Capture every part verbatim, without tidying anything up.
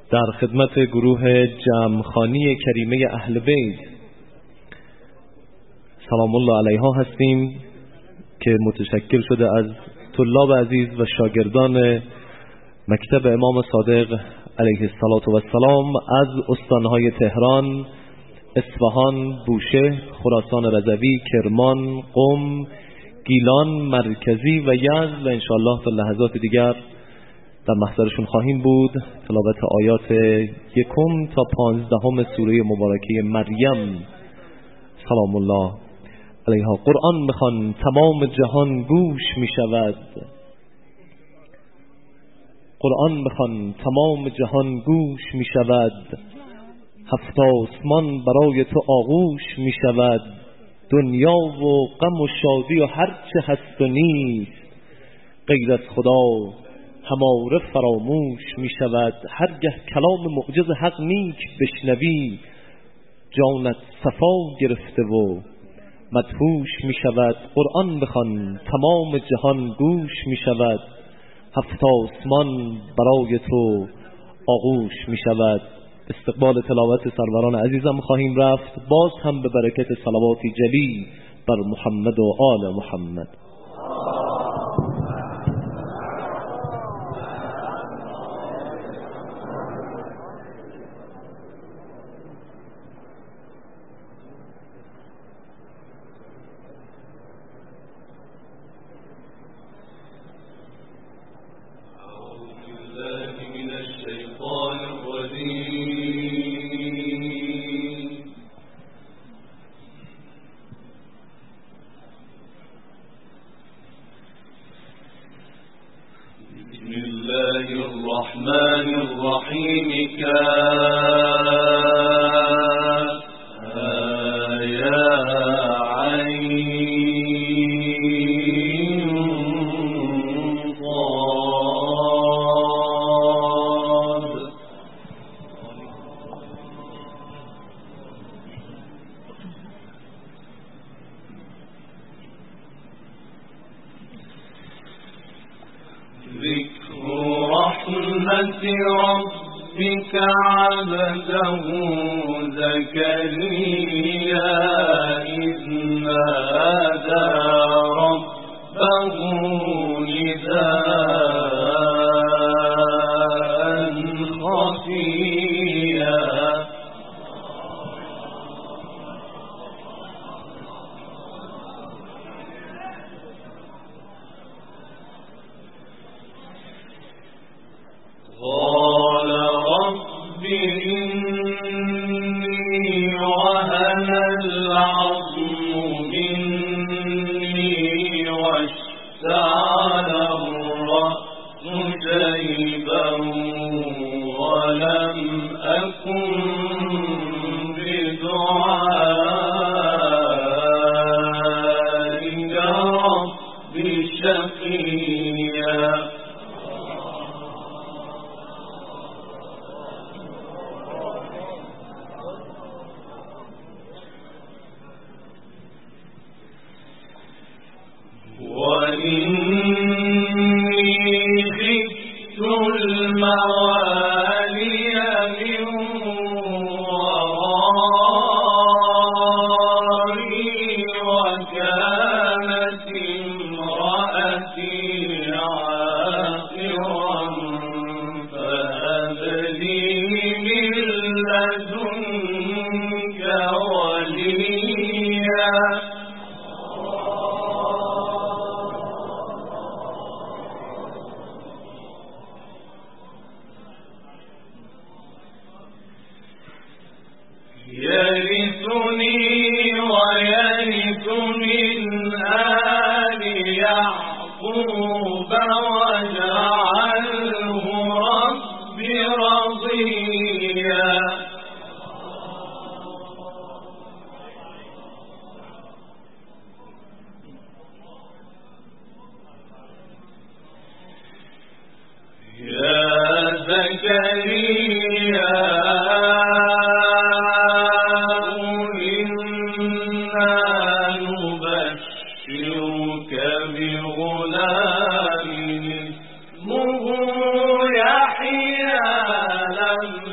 در خدمت گروه جمعخوانی کریمه اهل بیت سلام الله علیها هستیم که متشکل شده از طلاب عزیز و شاگردان مکتب امام صادق علیه السلام از استانهای تهران، اصفهان، بوشهر، خراسان رضوی، کرمان، قم، گیلان، مرکزی و یزد و انشاءالله تا لحظات دیگر در محضرشون خواهیم بود. تلاوت آیات یکم تا پانزدهم سوره مبارکه مریم سلام الله علیها. قرآن بخوان تمام جهان گوش می شود، قرآن بخوان تمام جهان گوش می شود، هفت آسمان برای تو آغوش می شود، دنیا و غم و شادی و هر چه هست و نیست غیر از خدا هماره فراموش می شود. هرگه کلام معجز حق نیک بشنوی، جانت صفا گرفته و مدهوش می شود. قرآن بخوان تمام جهان گوش می شود، هفت آسمان برای تو آغوش می شود. استقبال تلاوت سروران عزیزم خواهیم رفت، باز هم به برکت صلواتی جلی بر محمد و آل محمد. الرحمن الرحيم كافها يا عين صاد ذكر رحمة ربك عبده زكريا إذ نادى ربه نداء خفيا قال رب إني وهن العظم مني واشتعل الرأس شيبا ولم أكن بدعائك رب شقيا وإني خفت الموالي من ورائي وكانت امرأتي عاقرا فهب لي من لدنك وليا يرثني ويرث من آل يعقوب واجعله رب رضيا يا زكريا بغلام اسمه يحيى لم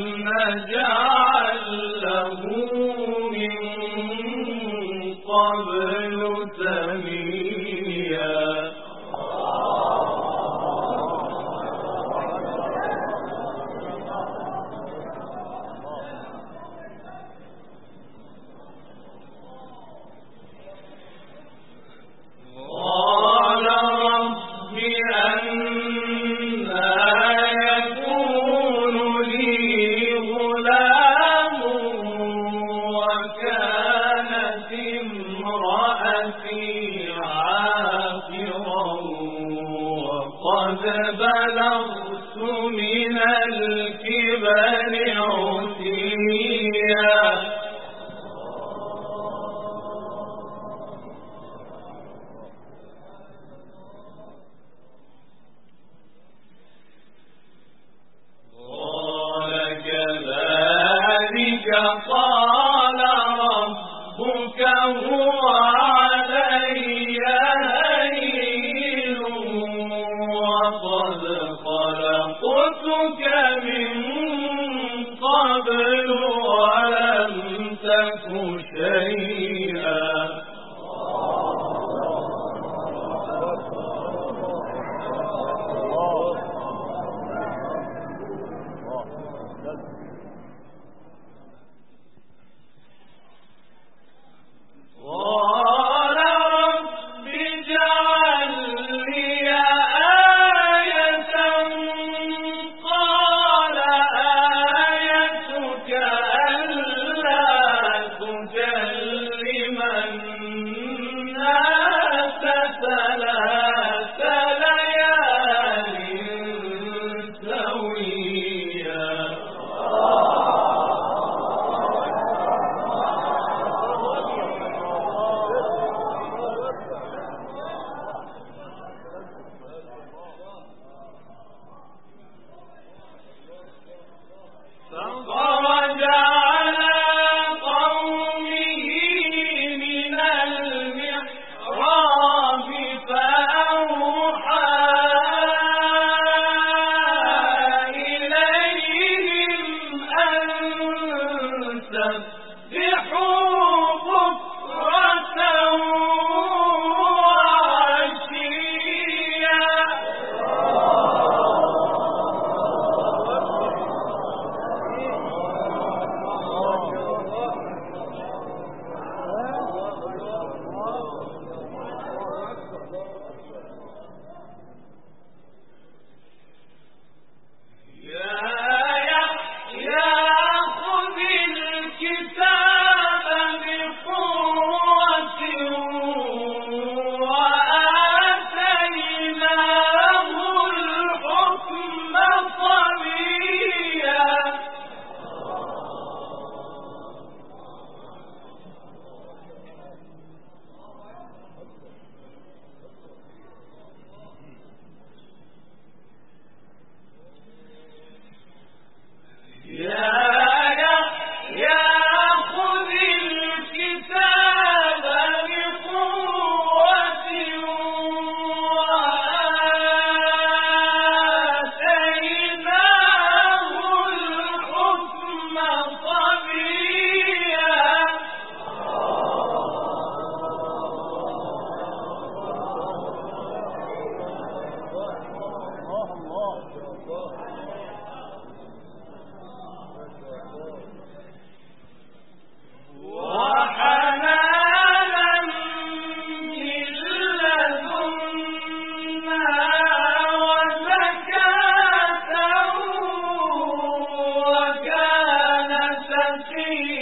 فيه